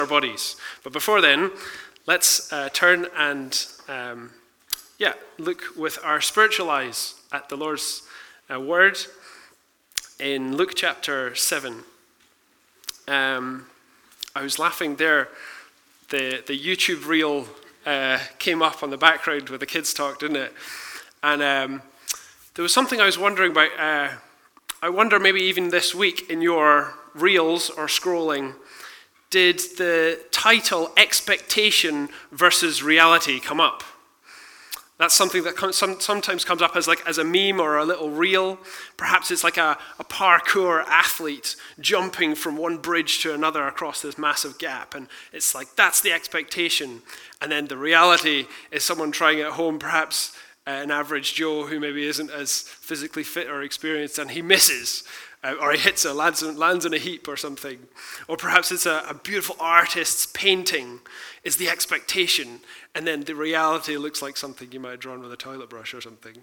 our bodies. But before then, let's turn and look with our spiritual eyes at the Lord's word in Luke chapter 7. I was laughing there. The YouTube reel came up on the background where the kids talked, didn't it? And there was something I was wondering about. I wonder maybe even this week in your reels or scrolling, did the title Expectation versus Reality come up? That's something that sometimes comes up as a meme or a little reel. Perhaps it's like a parkour athlete jumping from one bridge to another across this massive gap. And it's like, that's the expectation. And then the reality is someone trying it at home, perhaps an average Joe who maybe isn't as physically fit or experienced, and he misses. Or he hits lands in a heap or something. Or perhaps it's a beautiful artist's painting is the expectation, and then the reality looks like something you might have drawn with a toilet brush or something.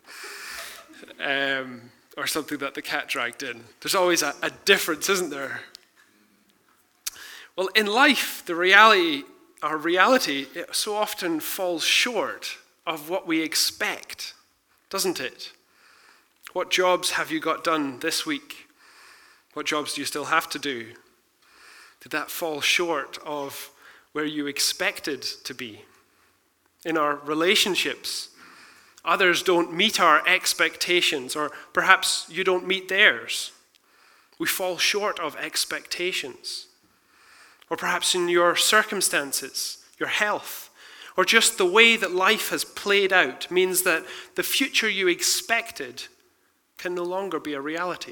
Or something that the cat dragged in. There's always a difference, isn't there? Well, in life, our reality, it so often falls short of what we expect, doesn't it? What jobs have you got done this week? What jobs do you still have to do? Did that fall short of where you expected to be? In our relationships, others don't meet our expectations, or perhaps you don't meet theirs. We fall short of expectations. Or perhaps in your circumstances, your health, or just the way that life has played out means that the future you expected can no longer be a reality.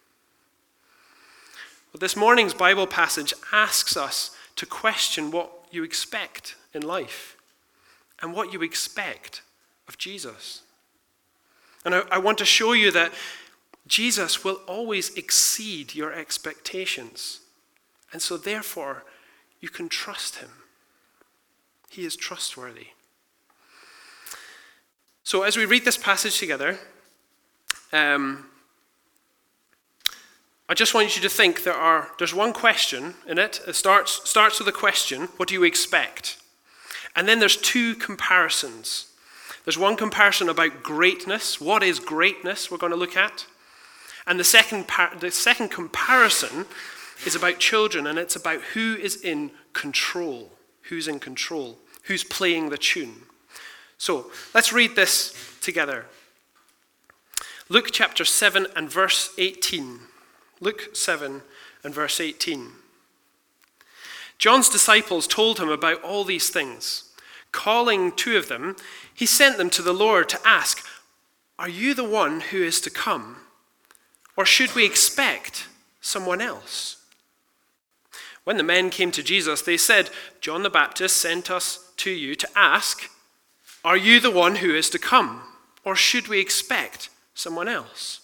Well, this morning's Bible passage asks us to question what you expect in life and what you expect of Jesus. And I want to show you that Jesus will always exceed your expectations. And so therefore, you can trust him. He is trustworthy. So as we read this passage together, I just want you to think there's one question in it. It starts with a question, what do you expect? And then there's two comparisons. There's one comparison about greatness. What is greatness we're going to look at. And the second comparison is about children, and it's about who is in control. Who's in control? Who's playing the tune? So let's read this together. Luke chapter 7 and verse 18. Luke 7 and verse 18. John's disciples told him about all these things. Calling two of them, he sent them to the Lord to ask, "Are you the one who is to come? Or should we expect someone else?" When the men came to Jesus, they said, "John the Baptist sent us to you to ask, 'Are you the one who is to come? Or should we expect someone else?'"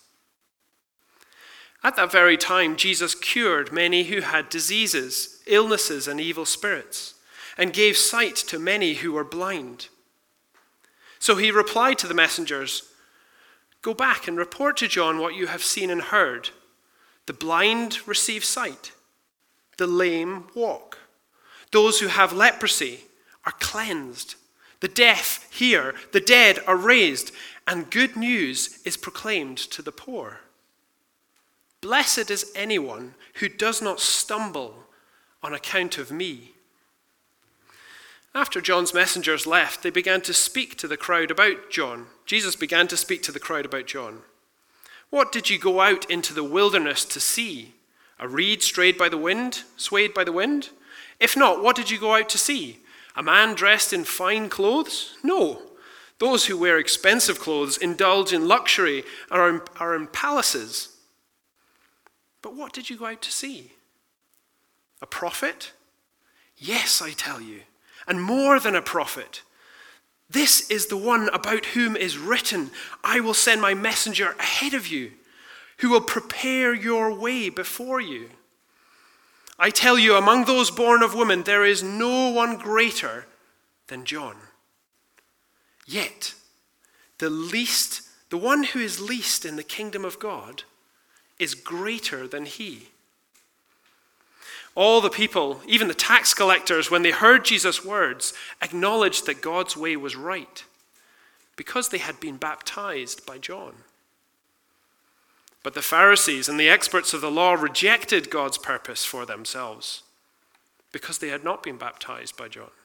At that very time, Jesus cured many who had diseases, illnesses, and evil spirits, and gave sight to many who were blind. So he replied to the messengers, "Go back and report to John what you have seen and heard. The blind receive sight, the lame walk. Those who have leprosy are cleansed. The deaf hear, the dead are raised, and good news is proclaimed to the poor. Blessed is anyone who does not stumble on account of me." After John's messengers left, they began to speak to the crowd about John. Jesus began to speak to the crowd about John. "What did you go out into the wilderness to see? A reed swayed by the wind? If not, what did you go out to see? A man dressed in fine clothes? No. Those who wear expensive clothes indulge in luxury and are in palaces. But what did you go out to see? A prophet? Yes, I tell you, and more than a prophet. This is the one about whom is written, 'I will send my messenger ahead of you, who will prepare your way before you.' I tell you, among those born of women, there is no one greater than John. Yet, the one who is least in the kingdom of God is greater than he." All the people, even the tax collectors, when they heard Jesus' words, acknowledged that God's way was right because they had been baptized by John. But the Pharisees and the experts of the law rejected God's purpose for themselves because they had not been baptized by John.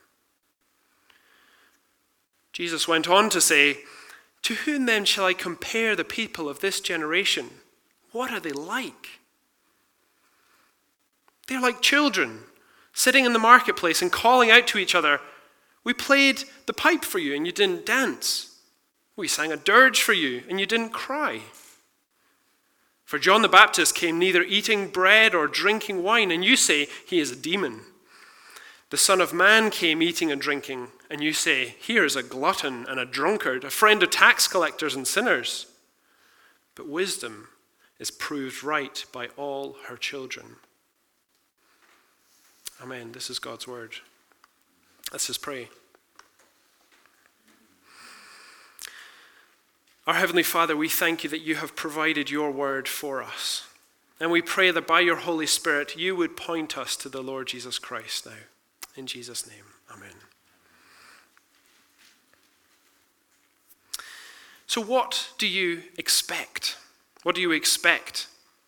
Jesus went on to say, "To whom then shall I compare the people of this generation? What are they like? They're like children sitting in the marketplace and calling out to each other, 'We played the pipe for you and you didn't dance. We sang a dirge for you and you didn't cry.' For John the Baptist came neither eating bread or drinking wine, and you say he is a demon. The Son of Man came eating and drinking, and you say, 'Here is a glutton and a drunkard, a friend of tax collectors and sinners.' But wisdom is proved right by all her children." Amen. This is God's word. Let's just pray. Our Heavenly Father, we thank you that you have provided your word for us. And we pray that by your Holy Spirit, you would point us to the Lord Jesus Christ now. In Jesus' name, amen. So what do you expect? What do you expect?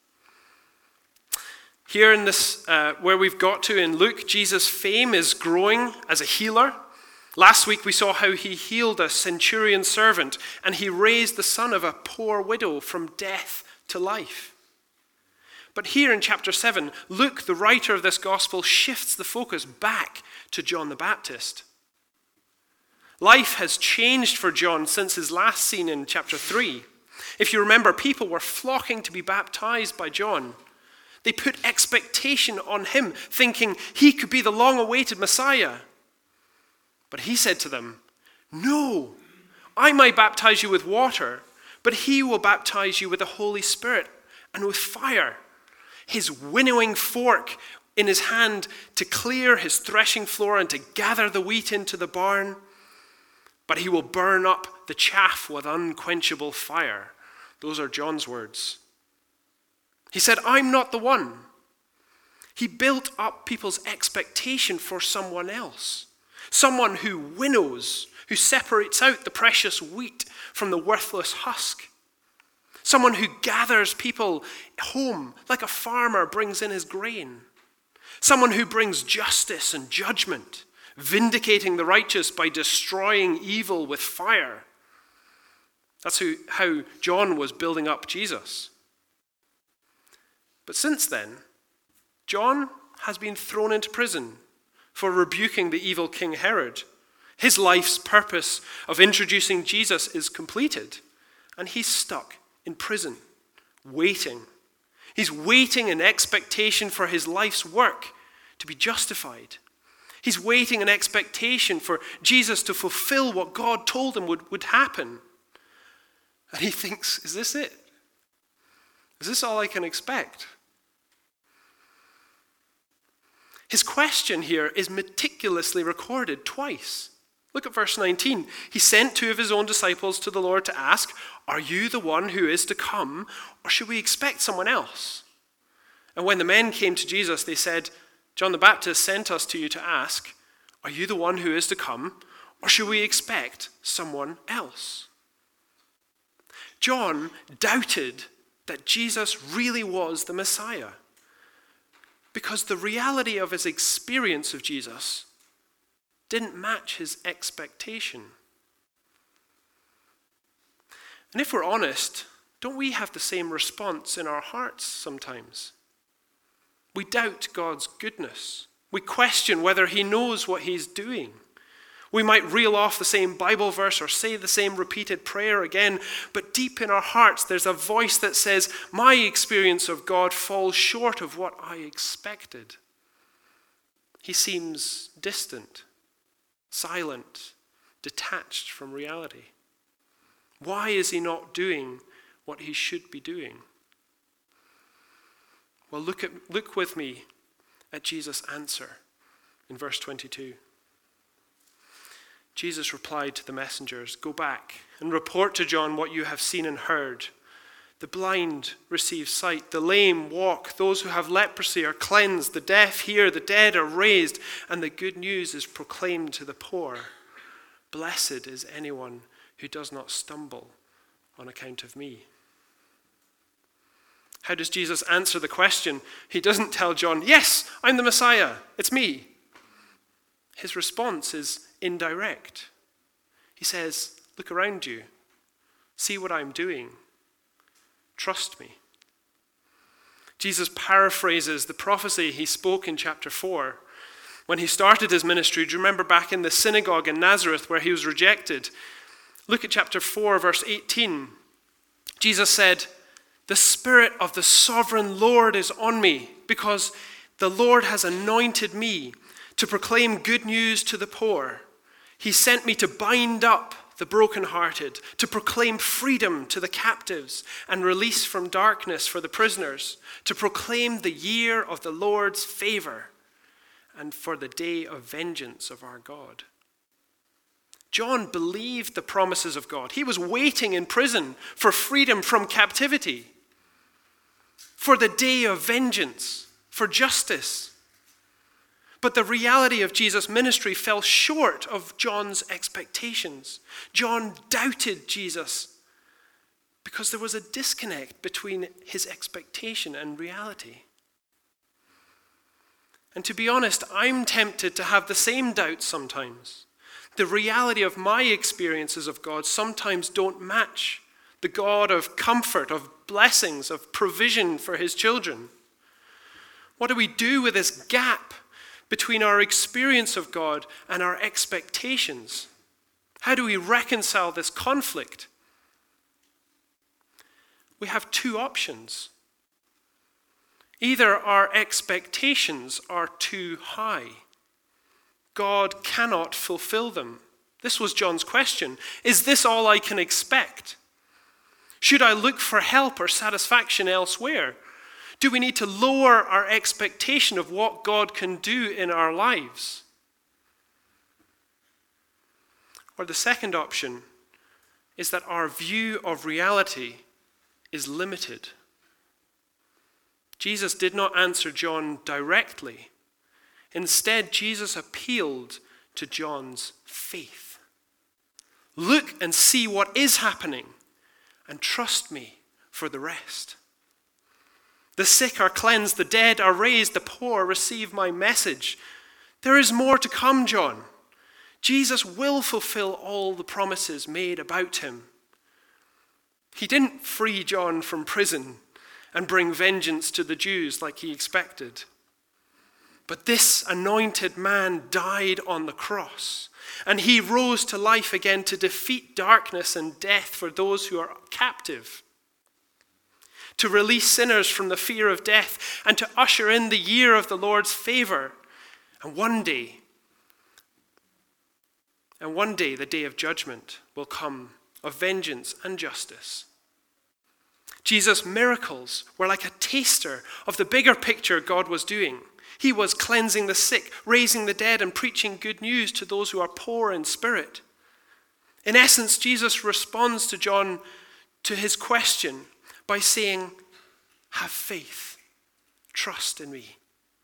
Here in this, where we've got to in Luke, Jesus' fame is growing as a healer. Last week we saw how he healed a centurion servant and he raised the son of a poor widow from death to life. But here in chapter 7, Luke, the writer of this gospel, shifts the focus back to John the Baptist. Life has changed for John since his last scene in chapter 3. If you remember, people were flocking to be baptized by John. They put expectation on him, thinking he could be the long-awaited Messiah. But he said to them, "No, I might baptize you with water, but he will baptize you with the Holy Spirit and with fire. His winnowing fork in his hand to clear his threshing floor and to gather the wheat into the barn. But he will burn up the chaff with unquenchable fire." Those are John's words. He said, "I'm not the one." He built up people's expectation for someone else. Someone who winnows, who separates out the precious wheat from the worthless husk. Someone who gathers people home like a farmer brings in his grain. Someone who brings justice and judgment, vindicating the righteous by destroying evil with fire. That's how John was building up Jesus. But since then, John has been thrown into prison for rebuking the evil King Herod. His life's purpose of introducing Jesus is completed, and he's stuck in prison, waiting. He's waiting in expectation for his life's work to be justified. He's waiting in expectation for Jesus to fulfill what God told him would happen. And he thinks, is this it? Is this all I can expect? His question here is meticulously recorded twice. Look at verse 19. He sent 2 of his own disciples to the Lord to ask, "Are you the one who is to come, or should we expect someone else?" And when the men came to Jesus, they said, "John the Baptist sent us to you to ask, 'Are you the one who is to come, or should we expect someone else?'" John doubted that Jesus really was the Messiah because the reality of his experience of Jesus didn't match his expectation. And if we're honest, don't we have the same response in our hearts sometimes? We doubt God's goodness. We question whether he knows what he's doing. We might reel off the same Bible verse or say the same repeated prayer again, but deep in our hearts there's a voice that says, "My experience of God falls short of what I expected." He seems distant, silent, detached from reality. Why is he not doing what he should be doing? Well, look with me at Jesus' answer in verse 22. Jesus replied to the messengers, "Go back and report to John what you have seen and heard. The blind receive sight, the lame walk, those who have leprosy are cleansed, the deaf hear, the dead are raised, and the good news is proclaimed to the poor. Blessed is anyone who does not stumble on account of me. How does Jesus answer the question? He doesn't tell John, yes, I'm the Messiah, it's me. His response is indirect. He says, look around you, see what I'm doing. Trust me. Jesus paraphrases the prophecy he spoke in chapter 4. When he started his ministry, do you remember back in the synagogue in Nazareth where he was rejected? Look at chapter 4, verse 18. Jesus said, the Spirit of the sovereign Lord is on me, because the Lord has anointed me to proclaim good news to the poor. He sent me to bind up the brokenhearted, to proclaim freedom to the captives and release from darkness for the prisoners, to proclaim the year of the Lord's favor and for the day of vengeance of our God. John believed the promises of God. He was waiting in prison for freedom from captivity, for the day of vengeance, for justice. But the reality of Jesus' ministry fell short of John's expectations. John doubted Jesus because there was a disconnect between his expectation and reality. And to be honest, I'm tempted to have the same doubts sometimes. The reality of my experiences of God sometimes don't match the God of comfort, of blessings, of provision for his children. What do we do with this gap between our experience of God and our expectations? How do we reconcile this conflict? We have two options. Either our expectations are too high. God cannot fulfill them. This was John's question. Is this all I can expect? Should I look for help or satisfaction elsewhere? Do we need to lower our expectation of what God can do in our lives? Or the second option is that our view of reality is limited. Jesus did not answer John directly. Instead, Jesus appealed to John's faith. Look and see what is happening, and trust me for the rest. The sick are cleansed, the dead are raised, the poor receive my message. There is more to come, John. Jesus will fulfill all the promises made about him. He didn't free John from prison and bring vengeance to the Jews like he expected. But this anointed man died on the cross, and he rose to life again to defeat darkness and death for those who are captive, to release sinners from the fear of death, and to usher in the year of the Lord's favor. And one day, the day of judgment will come, of vengeance and justice. Jesus' miracles were like a taster of the bigger picture God was doing. He was cleansing the sick, raising the dead, and preaching good news to those who are poor in spirit. In essence, Jesus responds to John, to his question, by saying, have faith, trust in me.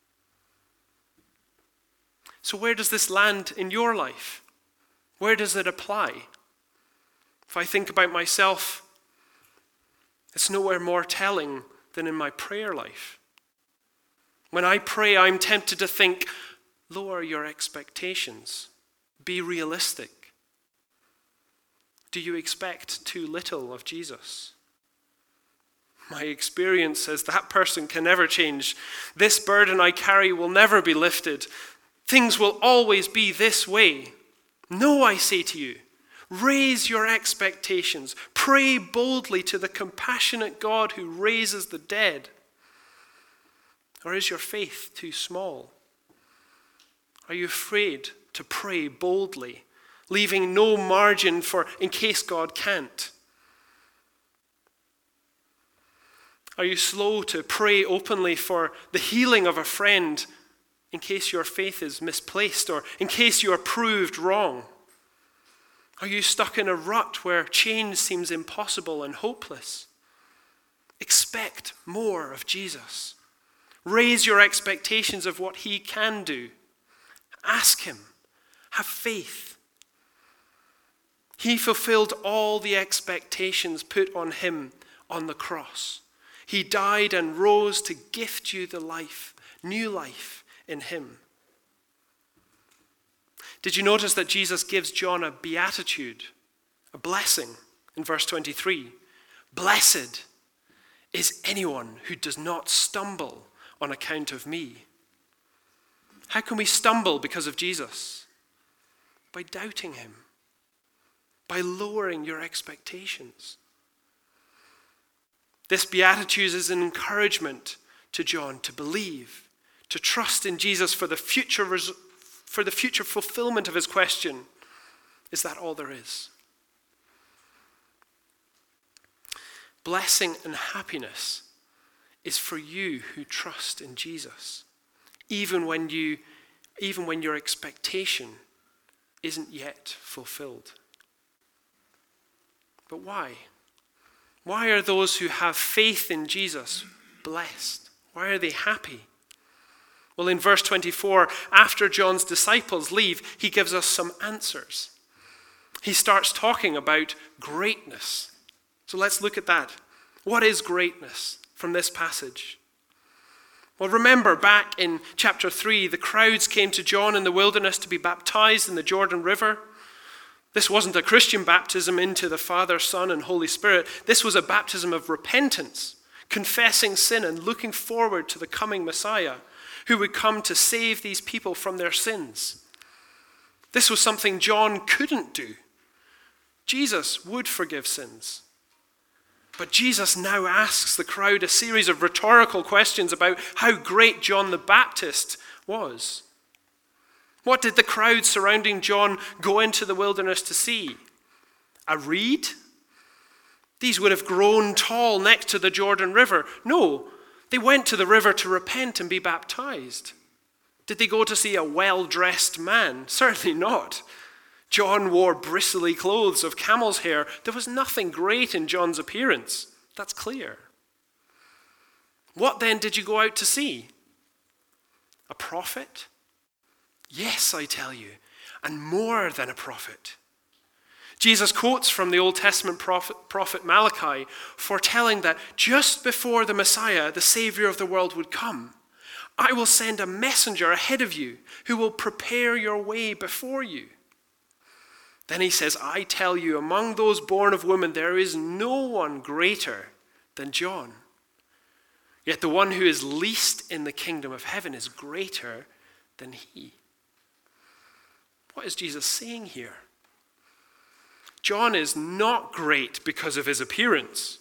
So where does this land in your life? Where does it apply? If I think about myself, it's nowhere more telling than in my prayer life. When I pray, I'm tempted to think, lower your expectations. Be realistic. Do you expect too little of Jesus? My experience says that person can never change. This burden I carry will never be lifted. Things will always be this way. No, I say to you, raise your expectations. Pray boldly to the compassionate God who raises the dead. Or is your faith too small? Are you afraid to pray boldly, leaving no margin for in case God can't? Are you slow to pray openly for the healing of a friend in case your faith is misplaced or in case you are proved wrong? Are you stuck in a rut where change seems impossible and hopeless? Expect more of Jesus. Raise your expectations of what he can do. Ask him. Have faith. He fulfilled all the expectations put on him on the cross. He died and rose to gift you the life, new life in him. Did you notice that Jesus gives John a beatitude, a blessing in verse 23? Blessed is anyone who does not stumble on account of me. How can we stumble because of Jesus? By doubting him, by lowering your expectations. This beatitude is an encouragement to John to believe, to trust in Jesus for the future fulfillment of his question. Is that all there is? Blessing and happiness is for you who trust in Jesus, even when your expectation isn't yet fulfilled. But why? Why are those who have faith in Jesus blessed? Why are they happy? Well, in verse 24, after John's disciples leave, he gives us some answers. He starts talking about greatness. So let's look at that. What is greatness from this passage? Well, remember back in chapter 3, the crowds came to John in the wilderness to be baptized in the Jordan River. This wasn't a Christian baptism into the Father, Son, and Holy Spirit. This was a baptism of repentance, confessing sin and looking forward to the coming Messiah who would come to save these people from their sins. This was something John couldn't do. Jesus would forgive sins. But Jesus now asks the crowd a series of rhetorical questions about how great John the Baptist was. What did the crowd surrounding John go into the wilderness to see? A reed? These would have grown tall next to the Jordan River. No, they went to the river to repent and be baptized. Did they go to see a well-dressed man? Certainly not. John wore bristly clothes of camel's hair. There was nothing great in John's appearance. That's clear. What then did you go out to see? A prophet? Yes, I tell you, and more than a prophet. Jesus quotes from the Old Testament prophet Malachi, foretelling that just before the Messiah, the Savior of the world, would come, I will send a messenger ahead of you who will prepare your way before you. Then he says, I tell you, among those born of women, there is no one greater than John. Yet the one who is least in the kingdom of heaven is greater than he. What is Jesus saying here? John is not great because of his appearance.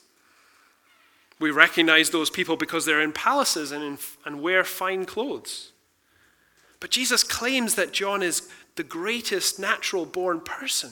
We recognize those people because they're in palaces and wear fine clothes. But Jesus claims that John is the greatest natural-born person.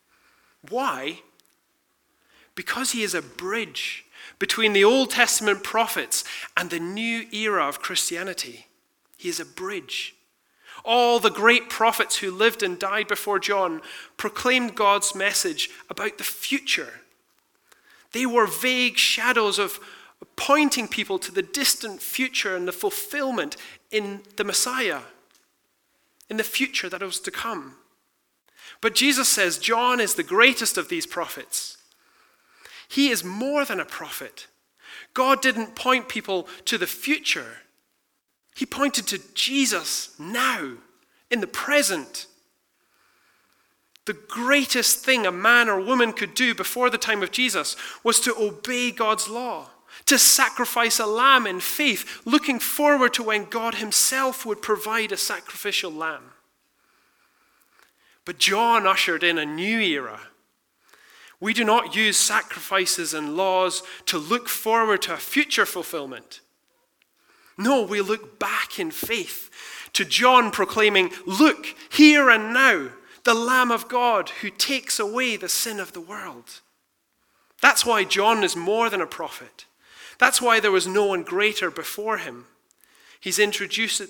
Why? Because he is a bridge between the Old Testament prophets and the new era of Christianity. He is a bridge. All the great prophets who lived and died before John proclaimed God's message about the future. They were vague shadows of pointing people to the distant future and the fulfillment in the Messiah, in the future that was to come. But Jesus says John is the greatest of these prophets. He is more than a prophet. God didn't point people to the future. He pointed to Jesus now, in the present. The greatest thing a man or woman could do before the time of Jesus was to obey God's law, to sacrifice a lamb in faith, looking forward to when God himself would provide a sacrificial lamb. But John ushered in a new era. We do not use sacrifices and laws to look forward to a future fulfillment. No, we look back in faith to John proclaiming, look, here and now, the Lamb of God who takes away the sin of the world. That's why John is more than a prophet. That's why there was no one greater before him. He introduced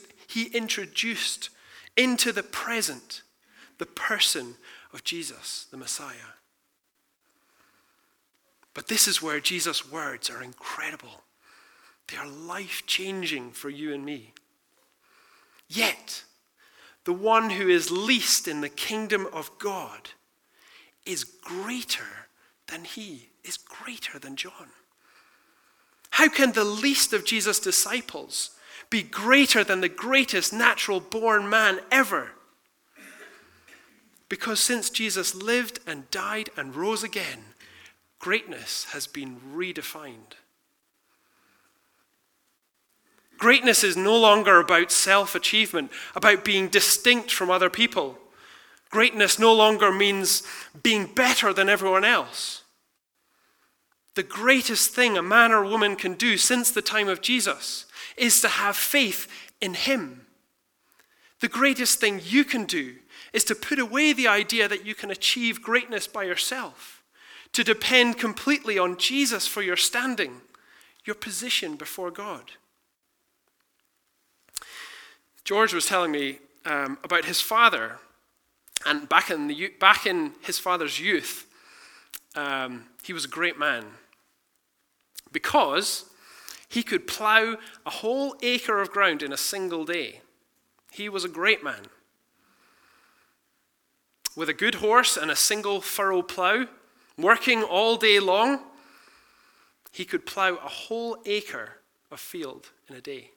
into the present the person of Jesus, the Messiah. But this is where Jesus' words are incredible. They are life-changing for you and me. Yet, the one who is least in the kingdom of God is greater than he, is greater than John. How can the least of Jesus' disciples be greater than the greatest natural-born man ever? Because since Jesus lived and died and rose again, greatness has been redefined. Greatness is no longer about self-achievement, about being distinct from other people. Greatness no longer means being better than everyone else. The greatest thing a man or woman can do since the time of Jesus is to have faith in him. The greatest thing you can do is to put away the idea that you can achieve greatness by yourself, to depend completely on Jesus for your standing, your position before God. George was telling me about his father, and back in his father's youth, he was a great man because he could plow a whole acre of ground in a single day. He was a great man. With a good horse and a single furrow plow, working all day long, he could plow a whole acre of field in a day.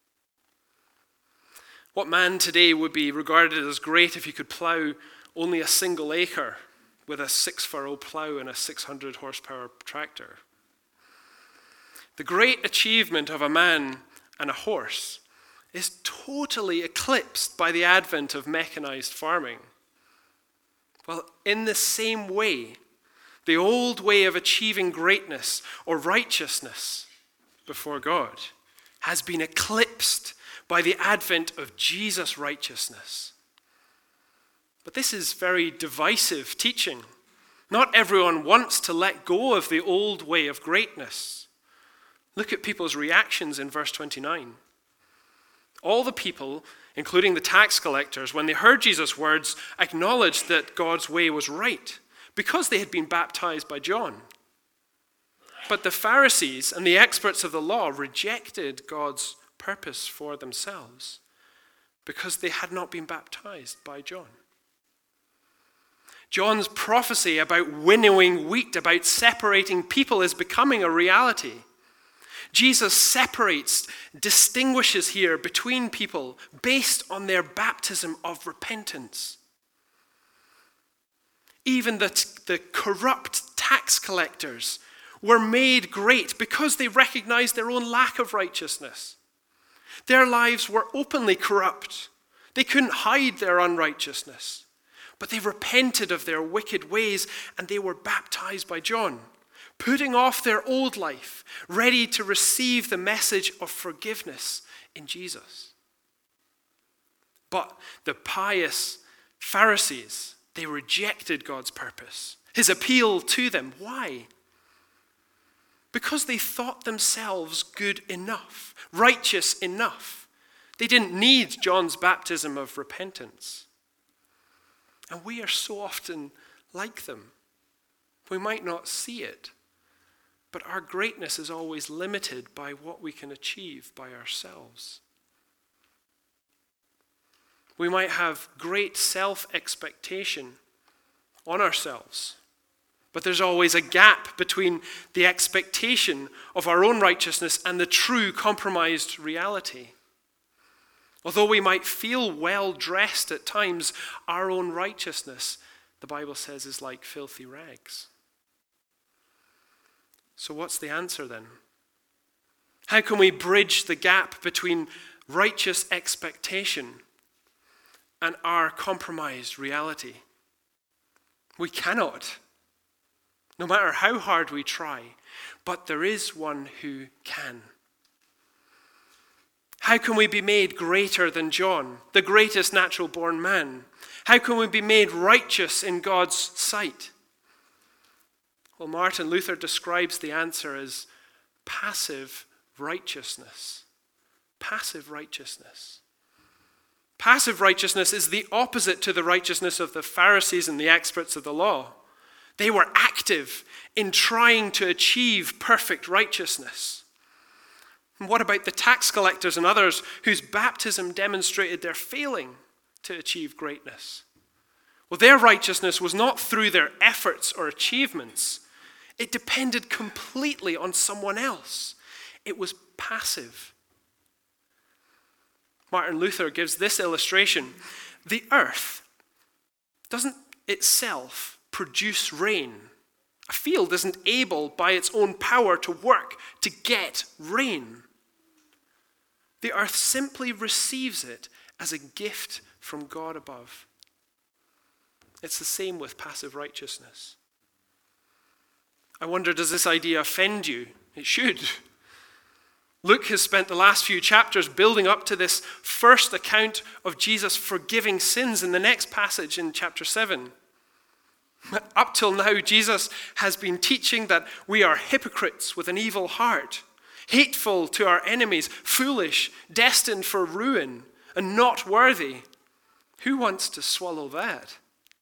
What man today would be regarded as great if he could plow only a single acre with a 6-furrow plow and a 600 horsepower tractor? The great achievement of a man and a horse is totally eclipsed by the advent of mechanized farming. Well, in the same way, the old way of achieving greatness or righteousness before God has been eclipsed by the advent of Jesus' righteousness. But this is very divisive teaching. Not everyone wants to let go of the old way of greatness. Look at people's reactions in verse 29. All the people, including the tax collectors, when they heard Jesus' words, acknowledged that God's way was right because they had been baptized by John. But the Pharisees and the experts of the law rejected God's purpose for themselves because they had not been baptized by John. John's prophecy about winnowing wheat, about separating people, is becoming a reality. Jesus separates, distinguishes here between people based on their baptism of repentance. Even the corrupt tax collectors were made great because they recognized their own lack of righteousness. Their lives were openly corrupt. They couldn't hide their unrighteousness. But they repented of their wicked ways and they were baptized by John, putting off their old life, ready to receive the message of forgiveness in Jesus. But the pious Pharisees, they rejected God's purpose, his appeal to them. Why? Because they thought themselves good enough, righteous enough. They didn't need John's baptism of repentance. And we are so often like them. We might not see it, but our greatness is always limited by what we can achieve by ourselves. We might have great self-expectation on ourselves, but there's always a gap between the expectation of our own righteousness and the true compromised reality. Although we might feel well-dressed at times, our own righteousness, the Bible says, is like filthy rags. So what's the answer then? How can we bridge the gap between righteous expectation and our compromised reality? We cannot, no matter how hard we try, but there is one who can. How can we be made greater than John, the greatest natural-born man? How can we be made righteous in God's sight? Well, Martin Luther describes the answer as passive righteousness. Passive righteousness. Passive righteousness is the opposite to the righteousness of the Pharisees and the experts of the law. They were active in trying to achieve perfect righteousness. And what about the tax collectors and others whose baptism demonstrated their failing to achieve greatness? Well, their righteousness was not through their efforts or achievements. It depended completely on someone else. It was passive. Martin Luther gives this illustration. The earth doesn't itself produce rain. A field isn't able by its own power to work to get rain. The earth simply receives it as a gift from God above. It's the same with passive righteousness. I wonder, does this idea offend you? It should. Luke has spent the last few chapters building up to this first account of Jesus forgiving sins in the next passage in chapter 7. Up till now, Jesus has been teaching that we are hypocrites with an evil heart, hateful to our enemies, foolish, destined for ruin, and not worthy. Who wants to swallow that?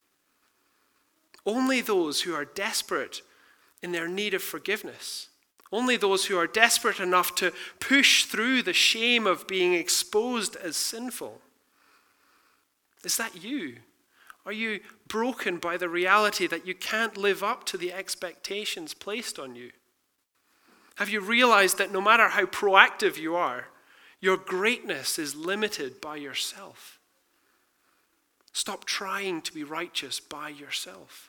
Only those who are desperate in their need of forgiveness. Only those who are desperate enough to push through the shame of being exposed as sinful. Is that you? Are you broken by the reality that you can't live up to the expectations placed on you? Have you realized that no matter how proactive you are, your greatness is limited by yourself? Stop trying to be righteous by yourself.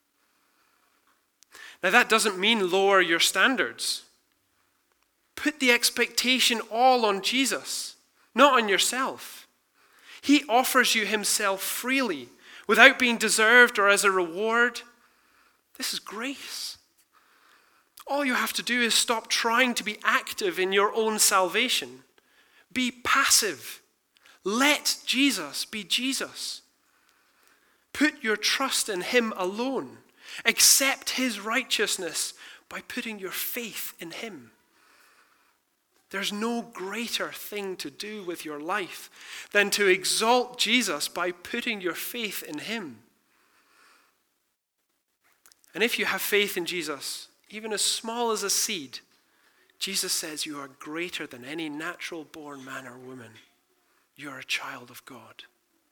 Now, that doesn't mean lower your standards. Put the expectation all on Jesus, not on yourself. He offers you himself freely, without being deserved or as a reward. This is grace. All you have to do is stop trying to be active in your own salvation. Be passive. Let Jesus be Jesus. Put your trust in him alone. Accept his righteousness by putting your faith in him. There's no greater thing to do with your life than to exalt Jesus by putting your faith in him. And if you have faith in Jesus, even as small as a seed, Jesus says you are greater than any natural-born man or woman. You are a child of God.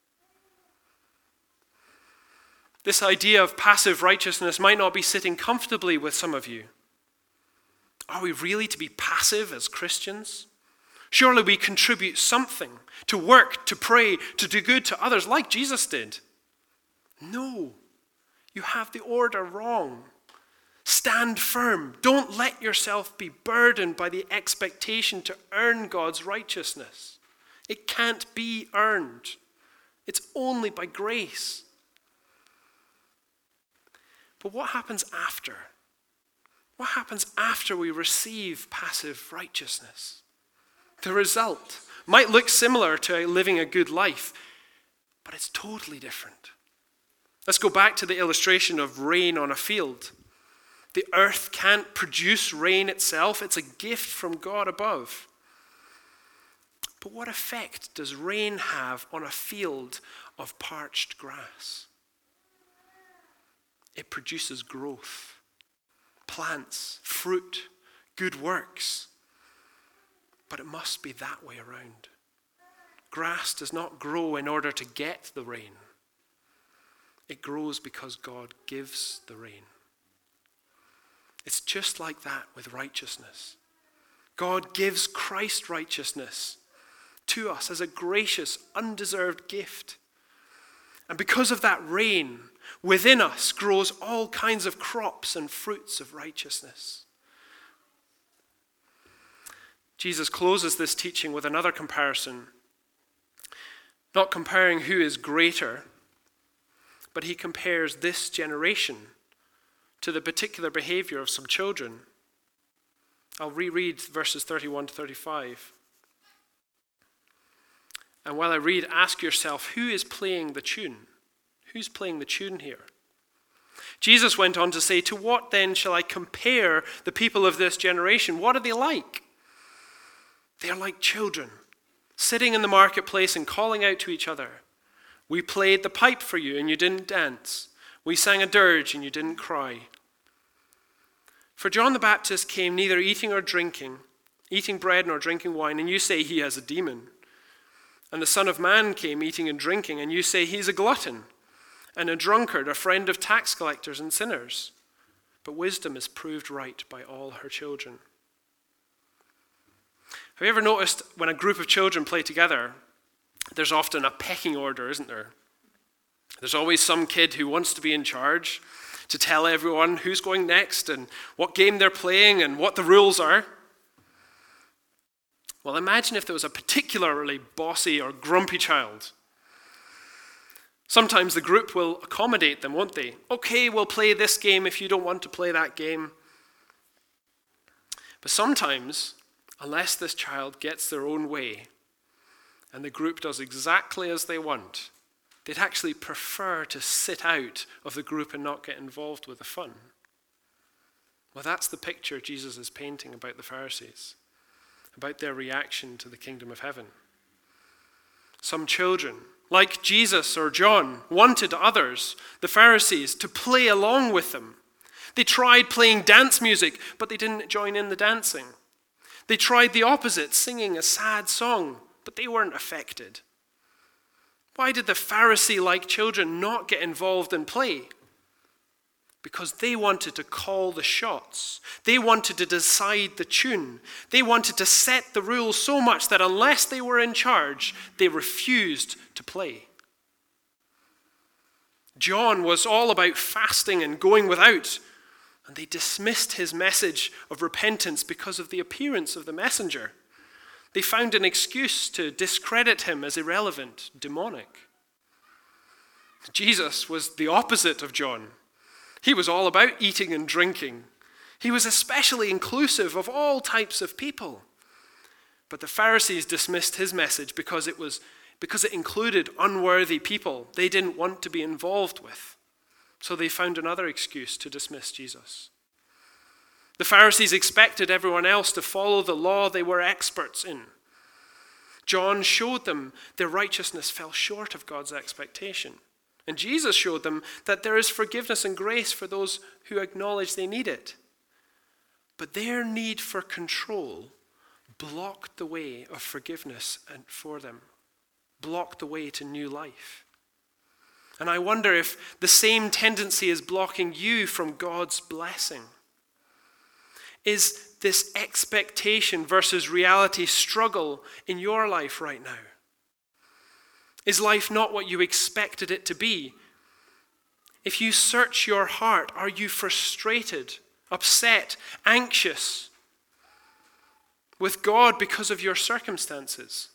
This idea of passive righteousness might not be sitting comfortably with some of you. Are we really to be passive as Christians? Surely we contribute something to work, to pray, to do good to others like Jesus did. No, you have the order wrong. Stand firm. Don't let yourself be burdened by the expectation to earn God's righteousness. It can't be earned. It's only by grace. But what happens after? What happens after we receive passive righteousness? The result might look similar to living a good life, but it's totally different. Let's go back to the illustration of rain on a field. The earth can't produce rain itself. It's a gift from God above. But what effect does rain have on a field of parched grass? It produces growth, plants, fruit, good works. But it must be that way around. Grass does not grow in order to get the rain. It grows because God gives the rain. It's just like that with righteousness. God gives Christ's righteousness to us as a gracious, undeserved gift. And because of that rain, within us grows all kinds of crops and fruits of righteousness. Jesus closes this teaching with another comparison. Not comparing who is greater, but he compares this generation to the particular behavior of some children. I'll reread verses 31 to 35. And while I read, ask yourself, who is playing the tune? Who's playing the tune here? Jesus went on to say, to what then shall I compare the people of this generation? What are they like? They are like children, sitting in the marketplace and calling out to each other. We played the pipe for you and you didn't dance. We sang a dirge and you didn't cry. For John the Baptist came neither eating bread nor drinking wine, and you say he has a demon. And the Son of Man came eating and drinking, and you say he's a glutton and a drunkard, a friend of tax collectors and sinners. But wisdom is proved right by all her children. Have you ever noticed when a group of children play together, there's often a pecking order, isn't there? There's always some kid who wants to be in charge, to tell everyone who's going next and what game they're playing and what the rules are. Well, imagine if there was a particularly bossy or grumpy child. Sometimes the group will accommodate them, won't they? Okay, we'll play this game if you don't want to play that game. But sometimes, unless this child gets their own way and the group does exactly as they want, they'd actually prefer to sit out of the group and not get involved with the fun. Well, that's the picture Jesus is painting about the Pharisees, about their reaction to the kingdom of heaven. Some children, like Jesus or John, wanted others, the Pharisees, to play along with them. They tried playing dance music, but they didn't join in the dancing. They tried the opposite, singing a sad song, but they weren't affected. Why did the Pharisee-like children not get involved and play? Because they wanted to call the shots. They wanted to decide the tune. They wanted to set the rules so much that unless they were in charge, they refused to play. John was all about fasting and going without, and they dismissed his message of repentance because of the appearance of the messenger. They found an excuse to discredit him as irrelevant, demonic. Jesus was the opposite of John. He was all about eating and drinking. He was especially inclusive of all types of people. But the Pharisees dismissed his message because it included unworthy people they didn't want to be involved with. So they found another excuse to dismiss Jesus. The Pharisees expected everyone else to follow the law they were experts in. John showed them their righteousness fell short of God's expectation. And Jesus showed them that there is forgiveness and grace for those who acknowledge they need it. But their need for control blocked the way of forgiveness for them, blocked the way to new life. And I wonder if the same tendency is blocking you from God's blessing. Is this expectation versus reality struggle in your life right now? Is life not what you expected it to be? If you search your heart, are you frustrated, upset, anxious with God because of your circumstances?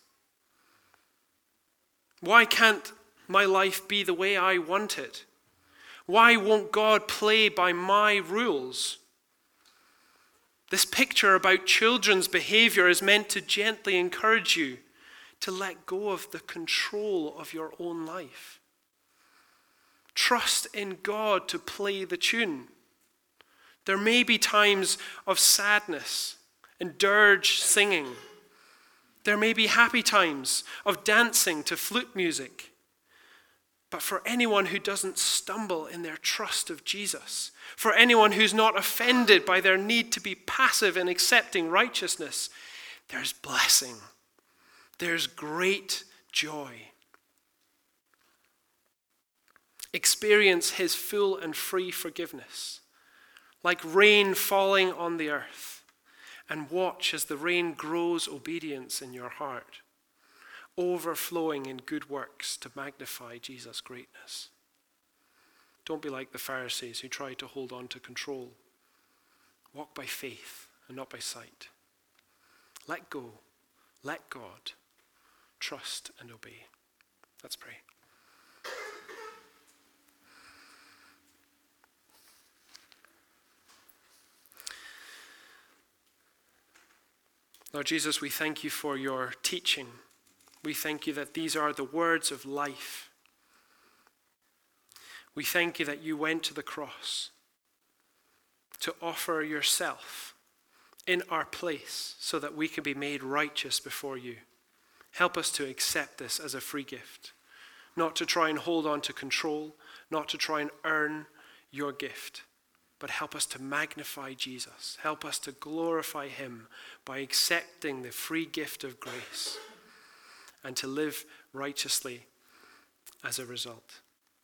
Why can't my life be the way I want it? Why won't God play by my rules? This picture about children's behavior is meant to gently encourage you to let go of the control of your own life. Trust in God to play the tune. There may be times of sadness and dirge singing. There may be happy times of dancing to flute music. But for anyone who doesn't stumble in their trust of Jesus, for anyone who's not offended by their need to be passive in accepting righteousness, there's blessing. There's great joy. Experience his full and free forgiveness, like rain falling on the earth, and watch as the rain grows obedience in your heart, overflowing in good works to magnify Jesus' greatness. Don't be like the Pharisees who tried to hold on to control. Walk by faith and not by sight. Let go. Let God. Trust and obey. Let's pray. Lord Jesus, we thank you for your teaching. We thank you that these are the words of life. We thank you that you went to the cross to offer yourself in our place so that we can be made righteous before you. Help us to accept this as a free gift. not to try and hold on to control, not to try and earn your gift, but help us to magnify Jesus. Help us to glorify him by accepting the free gift of grace and to live righteously as a result.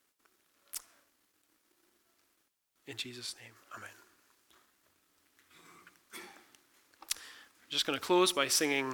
In Jesus' name, amen. I'm just going to close by singing